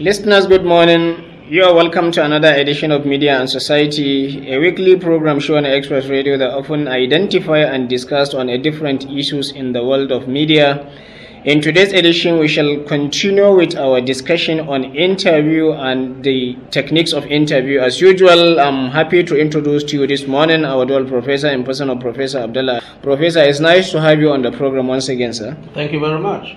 Listeners, good morning. You are welcome to another edition of Media and Society, a weekly program show on Express Radio that often identify and discuss on different issues in the world of media. In today's edition, we shall continue with our discussion on interview and the techniques of interview. As usual, I'm happy to introduce to you this morning our dual professor in person of Professor Abdullah. Professor, it's nice to have you on the program once again, sir. Thank you very much.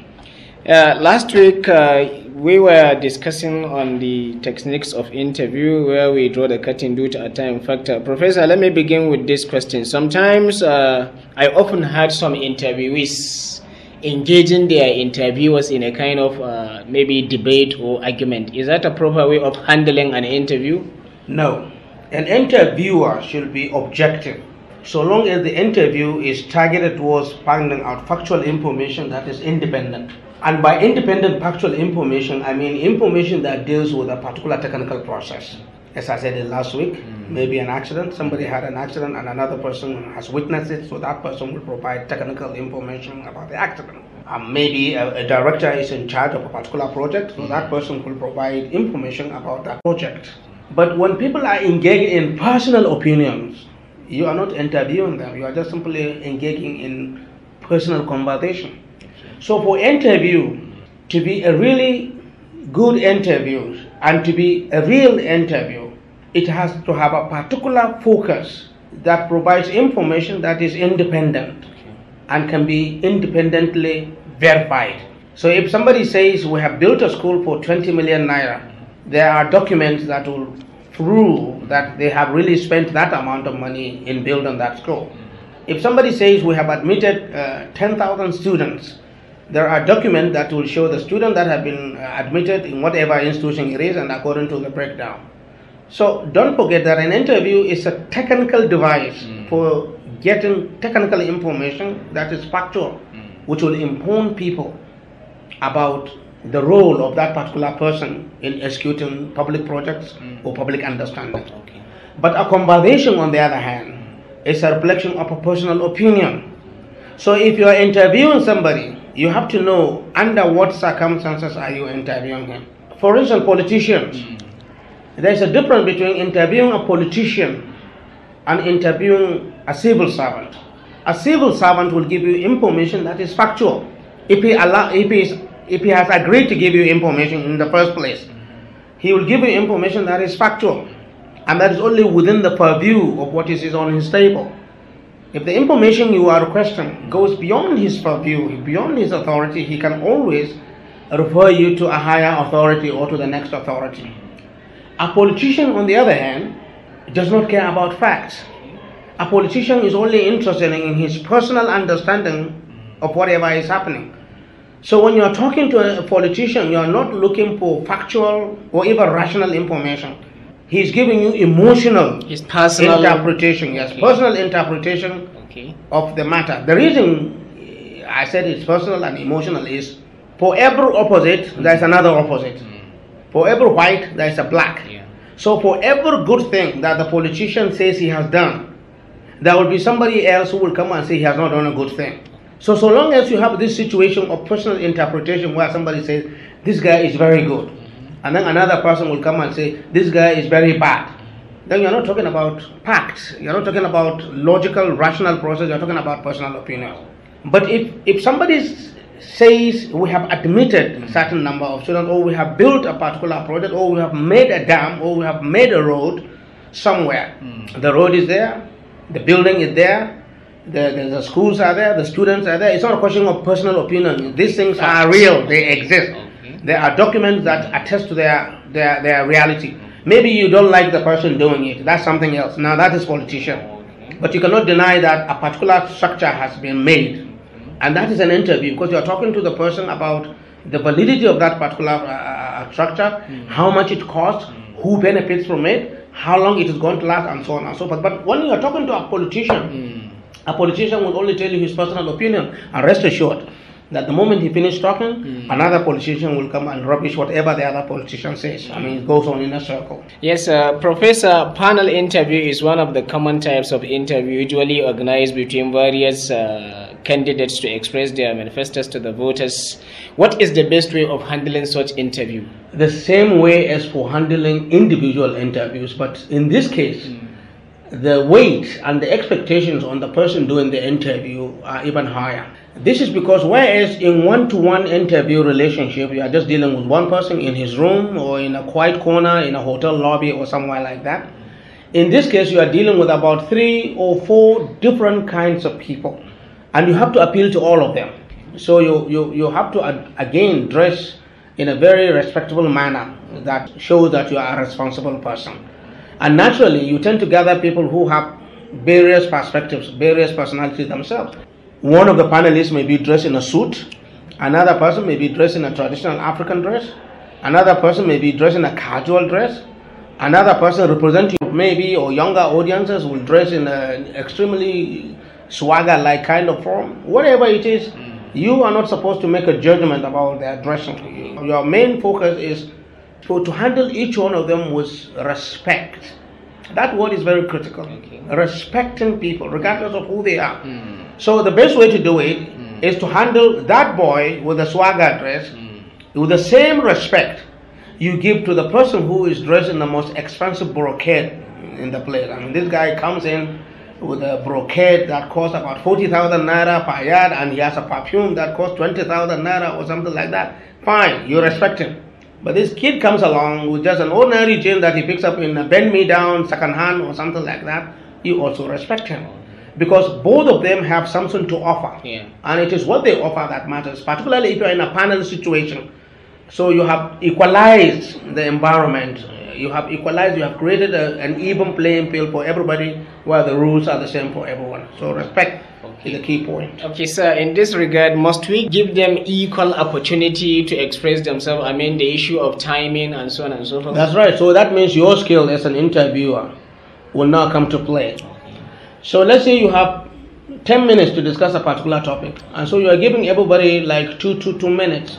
Last week, we were discussing on the techniques of interview where we draw the curtain due to a time factor. Professor, let me begin with this question. Sometimes I often had some interviewees engaging their interviewers in a kind of maybe debate or argument. Is that a proper way of handling an interview? No. An interviewer should be objective. So long as the interview is targeted towards finding out factual information that is independent. And by independent factual information, I mean information that deals with a particular technical process. As I said last week, maybe an accident, somebody had an accident and another person has witnessed it, so that person will provide technical information about the accident. Maybe a director is in charge of a particular project, so that person will provide information about that project. But when people are engaging in personal opinions, you are not interviewing them, you are just simply engaging in personal conversation. So for interview to be a really good interview and to be a real interview, it has to have a particular focus that provides information that is independent and can be independently verified. So if somebody says we have built a school for 20 million naira, there are documents that will prove that they have really spent that amount of money in building that school. If somebody says we have admitted 10,000 students, there are documents that will show the students that have been admitted in whatever institution it is and according to the breakdown. So don't forget that an interview is a technical device for getting technical information that is factual, which will inform people about the role of that particular person in executing public projects or public understanding. Okay. But a conversation, on the other hand, is a reflection of a personal opinion. So if you are interviewing somebody, you have to know under what circumstances are you interviewing him. For instance, politicians. There's a difference between interviewing a politician and interviewing a civil servant. A civil servant will give you information that is factual. If he has agreed to give you information in the first place, he will give you information that is factual, and that is only within the purview of what is on his table. If the information you are requesting goes beyond his purview, beyond his authority, he can always refer you to a higher authority or to the next authority. A politician, on the other hand, does not care about facts. A politician is only interested in his personal understanding of whatever is happening. So when you are talking to a politician, you are not looking for factual or even rational information. He is giving you emotional interpretation, personal interpretation of the matter. The reason I said it's personal and emotional is for every opposite, there is another opposite. For every white, there is a black. So for every good thing that the politician says he has done, there will be somebody else who will come and say he has not done a good thing. So long as you have this situation of personal interpretation where somebody says, this guy is very good, and then another person will come and say, this guy is very bad, then you're not talking about facts, you're not talking about logical, rational process, you're talking about personal opinion. But if somebody says we have admitted a certain number of students, or we have built a particular project, or we have made a dam, or we have made a road somewhere, the road is there, the building is there, the schools are there, the students are there. It's not a question of personal opinion. These things are real, they exist. There are documents that attest to their reality. Maybe you don't like the person doing it, that's something else. Now that is politician. But you cannot deny that a particular structure has been made. And that is an interview, because you are talking to the person about the validity of that particular structure, how much it costs, who benefits from it, how long it is going to last, and so on and so forth. But when you are talking to a politician will only tell you his personal opinion, and rest assured that the moment he finishes talking, another politician will come and rubbish whatever the other politician says. I mean, it goes on in a circle. Yes, Professor, panel interview is one of the common types of interview usually organized between various candidates to express their manifestos to the voters. What is the best way of handling such interview? The same way as for handling individual interviews, but in this case, the weight and the expectations on the person doing the interview are even higher. This is because whereas in one-to-one interview relationship, you are just dealing with one person in his room or in a quiet corner in a hotel lobby or somewhere like that, in this case you are dealing with about 3 or 4 different kinds of people, and you have to appeal to all of them. So you have to again dress in a very respectable manner that shows that you are a responsible person. And naturally, you tend to gather people who have various perspectives, various personalities themselves. One of the panelists may be dressed in a suit, another person may be dressed in a traditional African dress, another person may be dressed in a casual dress, another person representing maybe or younger audiences will dress in an extremely swagger-like kind of form. Whatever it is, you are not supposed to make a judgment about their dressing. Your main focus is to handle each one of them with respect. That word is very critical. Okay. Respecting people, regardless of who they are. So the best way to do it is to handle that boy with a swagger dress with the same respect you give to the person who is dressed in the most expensive brocade in the place. I mean, this guy comes in with a brocade that costs about 40,000 naira per yard, and he has a perfume that costs 20,000 naira or something like that. Fine, you respect him. But this kid comes along with just an ordinary jean that he picks up in a bend-me-down, second-hand or something like that. You also respect him. Because both of them have something to offer. Yeah. And it is what they offer that matters, particularly if you are in a panel situation. So you have equalized the environment. You have created an even playing field for everybody where the rules are the same for everyone. So respect is the key point. Okay, sir, in this regard, must we give them equal opportunity to express themselves? I mean, the issue of timing and so on and so forth. That's right. So that means your skill as an interviewer will now come to play. So let's say you have 10 minutes to discuss a particular topic, and so you are giving everybody like 2 minutes.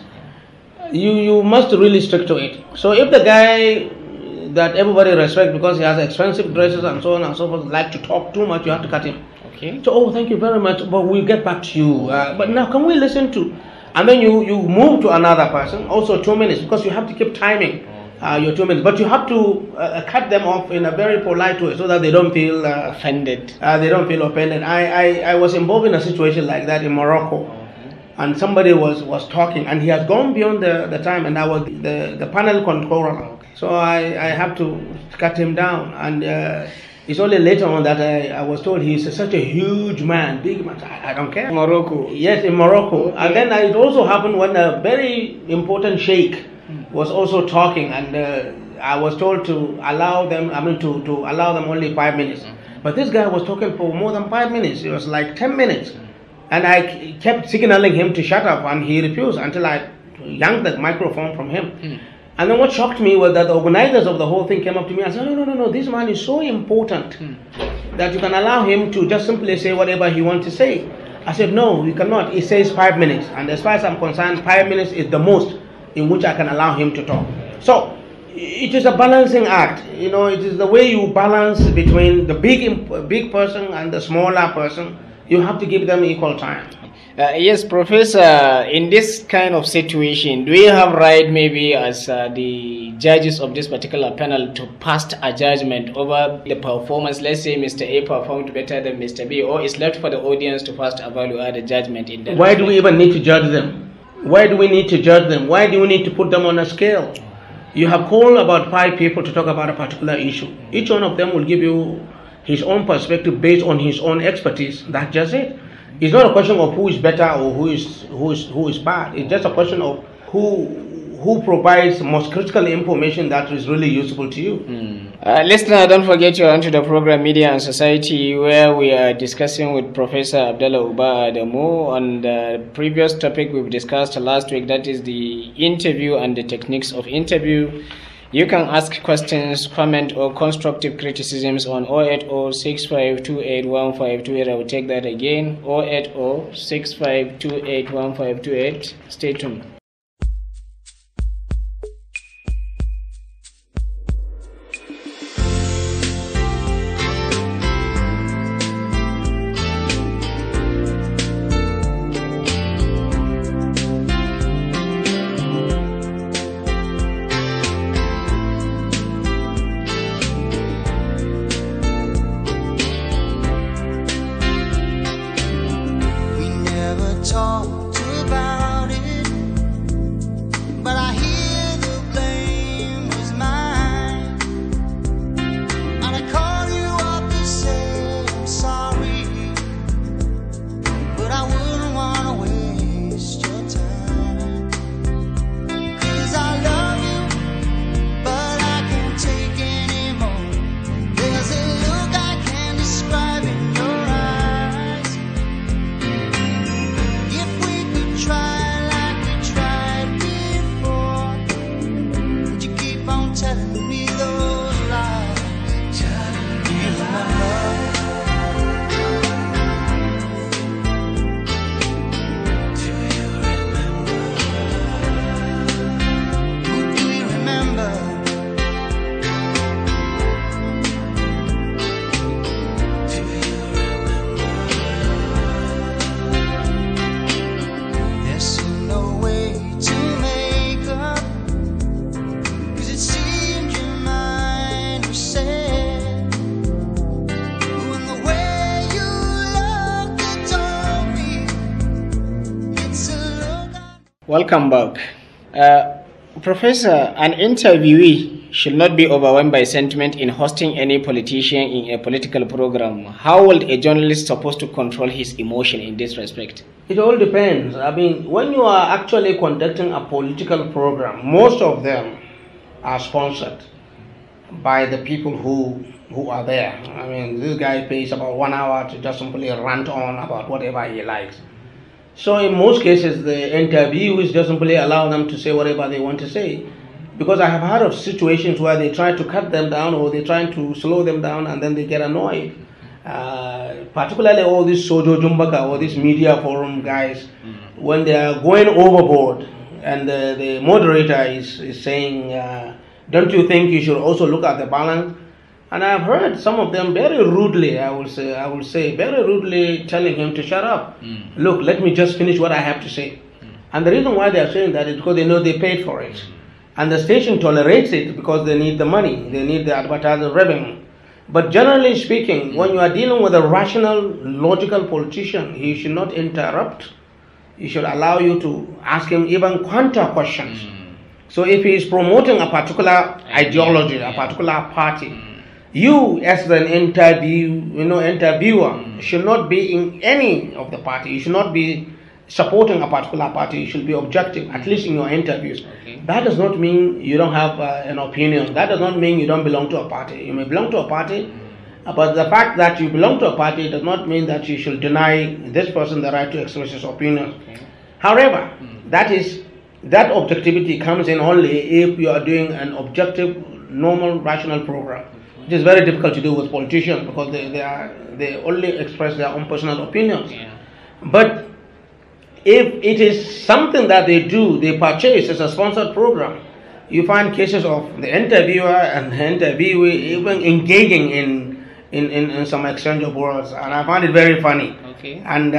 You must really stick to it. So if the guy that everybody respects because he has expensive dresses and so on and so forth like to talk too much, you have to cut him. Okay. So, thank you very much, but we'll get back to you. But now can we listen to, and then you move to another person, also 2 minutes, because you have to keep timing your 2 minutes. But you have to cut them off in a very polite way so that they don't feel offended. They don't feel offended. I was involved in a situation like that in Morocco. And somebody was talking, and he has gone beyond the time, and I was the panel controller. So I have to cut him down, and it's only later on that I was told he's such a huge man, big man. I don't care. Morocco. Yes, in Morocco. Okay. And then it also happened when a very important sheikh was also talking, and I was told to allow them. To allow them only 5 minutes. But this guy was talking for more than 5 minutes. It was like 10 minutes. And I kept signaling him to shut up, and he refused until I yanked the microphone from him. And then what shocked me was that the organizers of the whole thing came up to me and said, no, this man is so important that you can allow him to just simply say whatever he wants to say. I said, no, you cannot. It says 5 minutes. And as far as I'm concerned, 5 minutes is the most in which I can allow him to talk. So it is a balancing act. It is the way you balance between the big person and the smaller person. You have to give them equal time. Yes, Professor, in this kind of situation, do you have right maybe as the judges of this particular panel to pass a judgment over the performance? Let's say Mr. A performed better than Mr. B, or it's left for the audience to first evaluate the judgment in that. Why do we even need to judge them? Why do we need to judge them? Why do we need to put them on a scale? You have called about 5 people to talk about a particular issue. Each one of them will give you his own perspective based on his own expertise. That's just it. It's not a question of who is better or who is bad. It's just a question of who provides most critical information that is really useful to you. Listener, don't forget you're onto the program Media and Society, where we are discussing with Professor Abdallah Uba Adamu on the previous topic we've discussed last week, that is the interview and the techniques of interview. You can ask questions, comment, or constructive criticisms on 080-6528-1528. I will take that again, 080-6528-1528. Stay tuned. Welcome back. Professor, an interviewee should not be overwhelmed by sentiment in hosting any politician in a political program. How will a journalist supposed to control his emotion in this respect? It all depends. I mean, when you are actually conducting a political program, most of them are sponsored by the people who are there. I mean, this guy pays about 1 hour to just simply rant on about whatever he likes. So in most cases, the interviewees just simply allow them to say whatever they want to say. Because I have heard of situations where they try to cut them down or they're trying to slow them down and then they get annoyed. Particularly all these Sojo Jumbaka or these media forum guys, when they are going overboard and the moderator is saying, don't you think you should also look at the balance? And I've heard some of them very rudely, I will say very rudely telling him to shut up. Look, let me just finish what I have to say. And the reason why they are saying that is because they know they paid for it. And the station tolerates it because they need the money, they need the advertising revenue. But generally speaking, when you are dealing with a rational, logical politician, he should not interrupt. He should allow you to ask him even counter questions. So if he is promoting a particular ideology, a particular party, you as an interviewer should not be in any of the party. You should not be supporting a particular party. You should be objective, at least in your interviews. Okay. That does not mean you don't have an opinion. That does not mean you don't belong to a party. You may belong to a party, but the fact that you belong to a party does not mean that you should deny this person the right to express his opinion. Okay. However, that objectivity comes in only if you are doing an objective, normal, rational program. It is very difficult to do with politicians because they only express their own personal opinions. Yeah. But if it is something that they do, they purchase as a sponsored program, you find cases of the interviewer and the interviewee even engaging in some exchange of words, and I find it very funny. Okay. And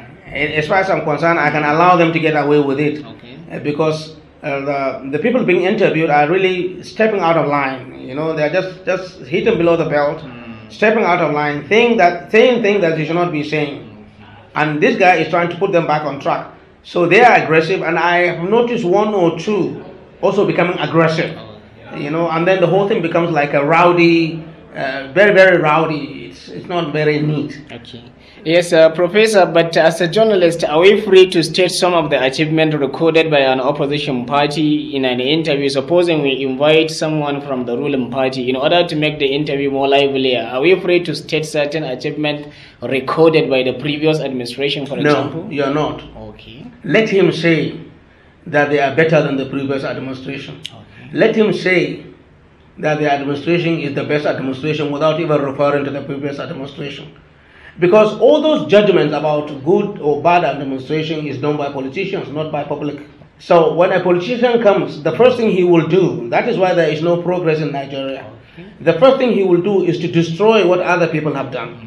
as far as I'm concerned, I can allow them to get away with it. Okay. Because the people being interviewed are really stepping out of line. You know, they're just hitting below the belt, stepping out of line, saying things that they should not be saying. And this guy is trying to put them back on track. So they are aggressive, and I have noticed one or two also becoming aggressive. You know, and then the whole thing becomes like a rowdy, very, very rowdy. It's not very neat. Okay. Yes, Professor, but as a journalist, are we free to state some of the achievements recorded by an opposition party in an interview? Supposing we invite someone from the ruling party in order to make the interview more lively, are we free to state certain achievements recorded by the previous administration, for example? No, you're not. Okay. Let him say that they are better than the previous administration. Okay. Let him say that the administration is the best administration without even referring to the previous administration. Because all those judgments about good or bad administration is done by politicians, not by public. So when a politician comes, the first thing he will do, that is why there is no progress in Nigeria. Okay. The first thing he will do is to destroy what other people have done.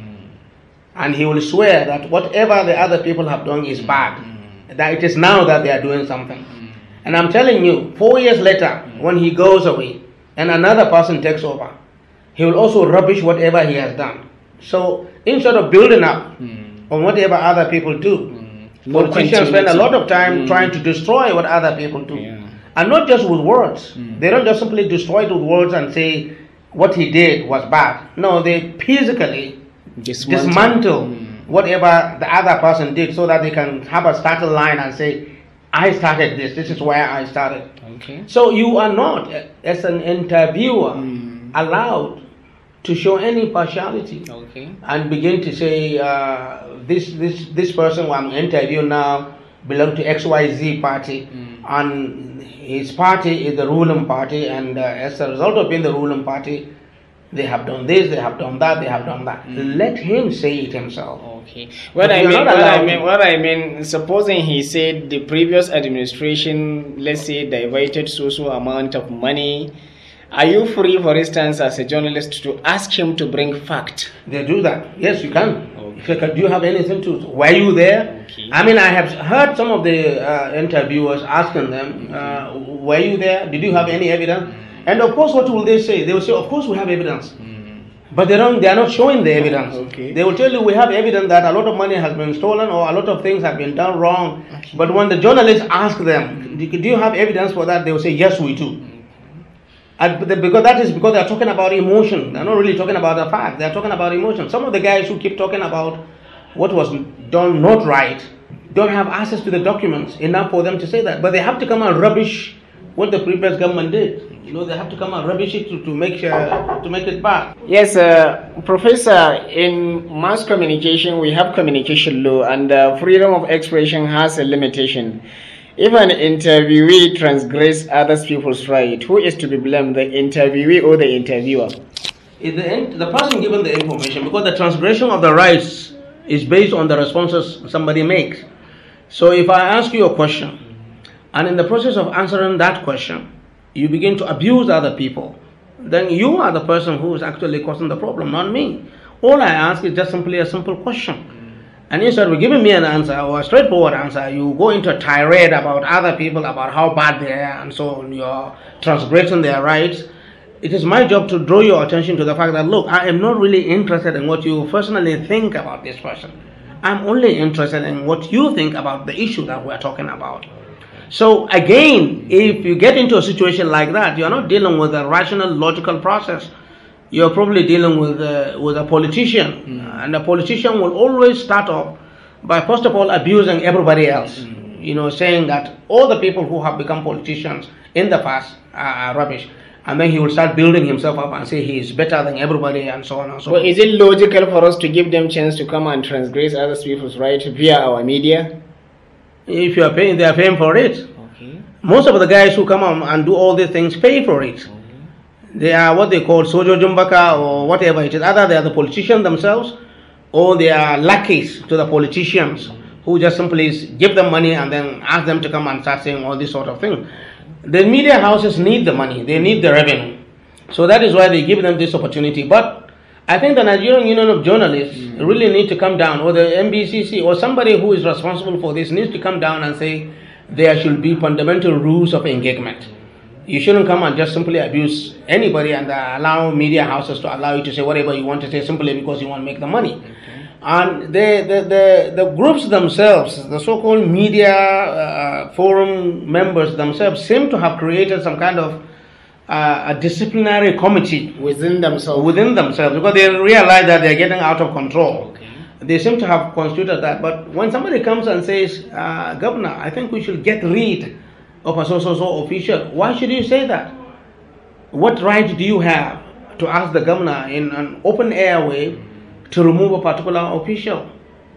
And he will swear that whatever the other people have done is bad. That it is now that they are doing something. And I'm telling you, 4 years later, when he goes away and another person takes over, he will also rubbish whatever he has done. So instead of building up on whatever other people do, politicians spend a lot of time trying to destroy what other people do. Yeah. And not just with words. They don't just simply destroy it with words and say what he did was bad. No, they physically dismantle whatever the other person did so that they can have a starting line and say, I started this is where I started. Okay. So you are not, as an interviewer, allowed to show any partiality. Okay. And begin to say this person who I'm interviewing now belongs to XYZ party, and his party is the ruling party, and as a result of being the ruling party, they have done this, they have done that, they have done that. Let him say it himself. Okay. What I mean, supposing he said the previous administration, let's say, diverted so amount of money, are you free, for instance, as a journalist, to ask him to bring fact? They do that. Yes, you can. Okay. Do you have anything to? Were you there? Okay. I mean, I have heard some of the interviewers asking them, were you there? Did you have any evidence? And of course, what will they say? They will say, of course we have evidence. But they are not showing the evidence. Okay. They will tell you we have evidence that a lot of money has been stolen or a lot of things have been done wrong. Okay. But when the journalists ask them, do you have evidence for that? They will say, yes, we do. Because they are talking about emotion. They're not really talking about the fact. They're talking about emotion. Some of the guys who keep talking about what was done not right don't have access to the documents enough for them to say that. But they have to come and rubbish what the previous government did. They have to come and rubbish it to make it bad. Yes, Professor, in mass communication, we have communication law, and freedom of expression has a limitation. If an interviewee transgresses other people's right, who is to be blamed, the interviewee or the interviewer? The person given the information, because the transgression of the rights is based on the responses somebody makes. So if I ask you a question, and in the process of answering that question, you begin to abuse other people, then you are the person who is actually causing the problem, not me. All I ask is just simply a simple question. And instead of giving me an answer or a straightforward answer, you go into a tirade about other people, about how bad they are, and so on. You're transgressing their rights. It is my job to draw your attention to the fact that, look, I am not really interested in what you personally think about this person. I'm only interested in what you think about the issue that we're talking about. So again, if you get into a situation like that, you're not dealing with a rational, logical process. You're probably dealing with a politician, and a politician will always start off by, first of all, abusing everybody else. Saying that all the people who have become politicians in the past are rubbish. And then he will start building himself up and say he is better than everybody, and so on and so on. Well, is it logical for us to give them chance to come and transgress other people's rights via our media? If you are paying, they are paying for it. Okay. Most of the guys who come on and do all these things pay for it. Okay. They are what they call Sojo Jumbaka or whatever it is. Either they are the politicians themselves, or they are lackeys to the politicians who just simply give them money and then ask them to come and start saying all this sort of thing. The media houses need the money, they need the revenue. So that is why they give them this opportunity. But I think the Nigerian Union of Journalists really need to come down, or the NBCC, or somebody who is responsible for this needs to come down and say there should be fundamental rules of engagement. You shouldn't come and just simply abuse anybody and allow media houses to allow you to say whatever you want to say simply because you want to make the money. Okay. And the groups themselves, the so-called media forum members themselves, seem to have created some kind of a disciplinary committee within themselves, because they realize that they're getting out of control. Okay. They seem to have constituted that. But when somebody comes and says, Governor, I think we should get rid of a so official, why should you say that? What right do you have to ask the governor in an open airway to remove a particular official?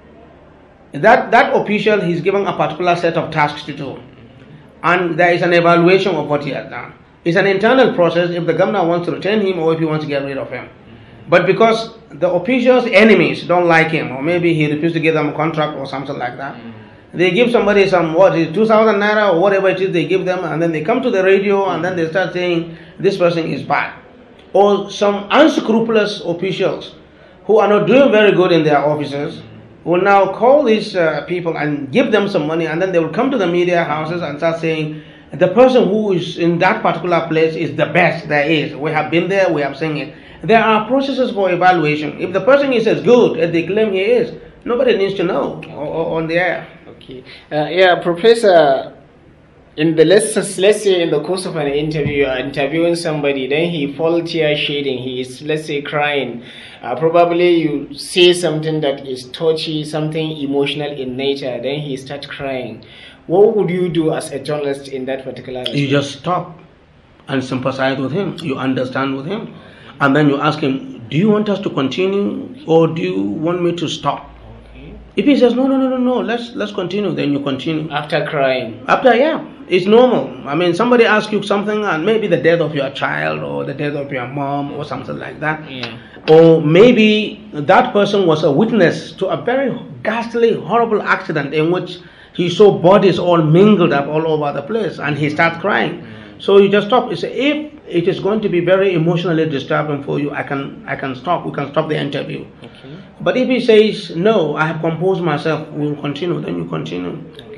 That official, he's given a particular set of tasks to do, and there is an evaluation of what he has done. It's an internal process if the governor wants to retain him or if he wants to get rid of him. But because the official's enemies don't like him, or maybe he refused to give them a contract or something like that, they give somebody some, 2,000 naira or whatever it is they give them, and then they come to the radio and then they start saying this person is bad. Or some unscrupulous officials who are not doing very good in their offices will now call these people and give them some money, and then they will come to the media houses and start saying the person who is in that particular place is the best there is. We have been there, we have seen it. There are processes for evaluation. If the person is as good as they claim he is, nobody needs to know on the air. Okay. Professor, let's say in the course of an interview, you are interviewing somebody, then he falls tear shedding, he is, let's say, crying. Probably you say something that is touchy, something emotional in nature, then he starts crying. What would you do as a journalist in that particular case? You just stop and sympathize with him. You understand with him. And then you ask him, do you want us to continue or do you want me to stop? If he says, no, let's continue, then you continue. After crying? Yeah. It's normal. I mean, somebody asks you something, and maybe the death of your child or the death of your mom or something like that. Yeah. Or maybe that person was a witness to a very ghastly, horrible accident in which he saw bodies all mingled up all over the place, and he starts crying. So you just stop. You say, if it is going to be very emotionally disturbing for you, I can stop. We can stop the interview. Okay. But if he says, no, I have composed myself, we'll continue, then you continue. Okay.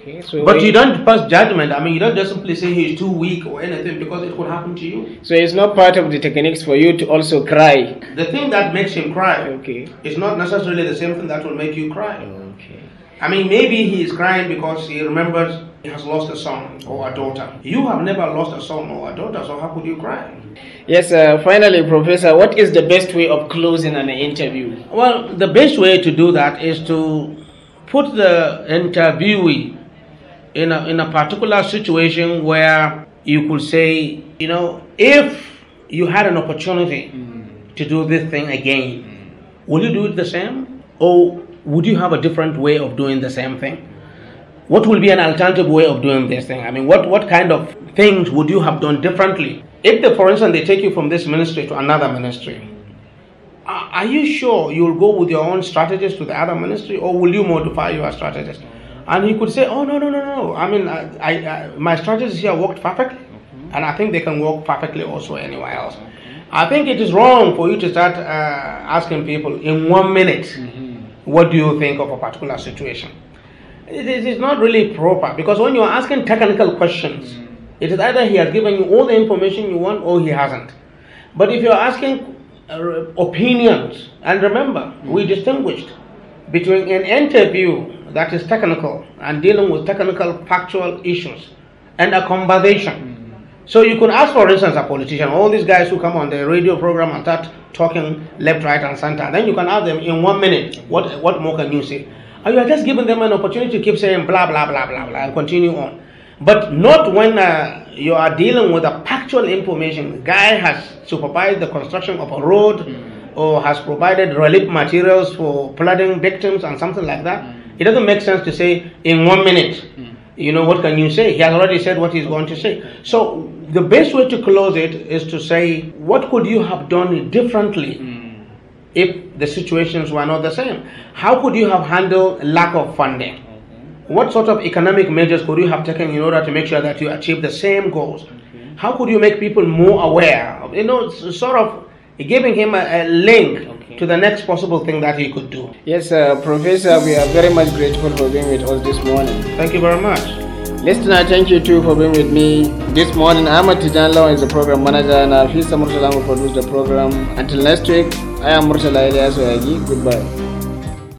Okay, so But you don't pass judgment. I mean, you don't just simply say he's too weak or anything, because it could happen to you. So it's not part of the techniques for you to also cry. The thing that makes him cry Okay. is not necessarily the same thing that will make you cry. Okay. I mean, maybe he is crying because he remembers he has lost a son or a daughter. You have never lost a son or a daughter, so how could you cry? Yes, finally, Professor, what is the best way of closing an interview? Well, the best way to do that is to put the interviewee in a particular situation where you could say, you know, if you had an opportunity to do this thing again, will you do it the same? Or would you have a different way of doing the same thing? What will be an alternative way of doing this thing? I mean, what kind of things would you have done differently? If, for instance, they take you from this ministry to another ministry, are you sure you'll go with your own strategies to the other ministry, or will you modify your strategies? And he could say, oh, no. I mean, my strategies here worked perfectly, and I think they can work perfectly also anywhere else. I think it is wrong for you to start asking people in 1 minute, what do you think of a particular situation? It is not really proper, because when you're asking technical questions, it is either he has given you all the information you want or he hasn't. But if you're asking opinions, and remember, we distinguished between an interview that is technical and dealing with technical factual issues and a conversation. So you could ask, for instance, a politician, all these guys who come on the radio program and start talking left, right, and center. Then you can ask them in 1 minute, what more can you say? And you are just giving them an opportunity to keep saying blah, blah, blah, blah, blah, and continue on. But not when you are dealing with a factual information. The guy has supervised the construction of a road or has provided relief materials for flooding victims and something like that. It doesn't make sense to say in 1 minute, you know, what can you say? He has already said what he's going to say. So the best way to close it is to say, what could you have done differently if the situations were not the same? How could you have handled lack of funding? What sort of economic measures could you have taken in order to make sure that you achieve the same goals? How could you make people more aware of, you know, sort of giving him a link to the next possible thing that he could do? Yes, Professor, we are very much grateful for being with us this morning. Thank you very much. Listener, thank you too for being with me this morning. Ahmad Tijan Law is the program manager, and Alfisa Murtala will produce the program. Until next week, I am Murtala Elias Oyagi. Goodbye.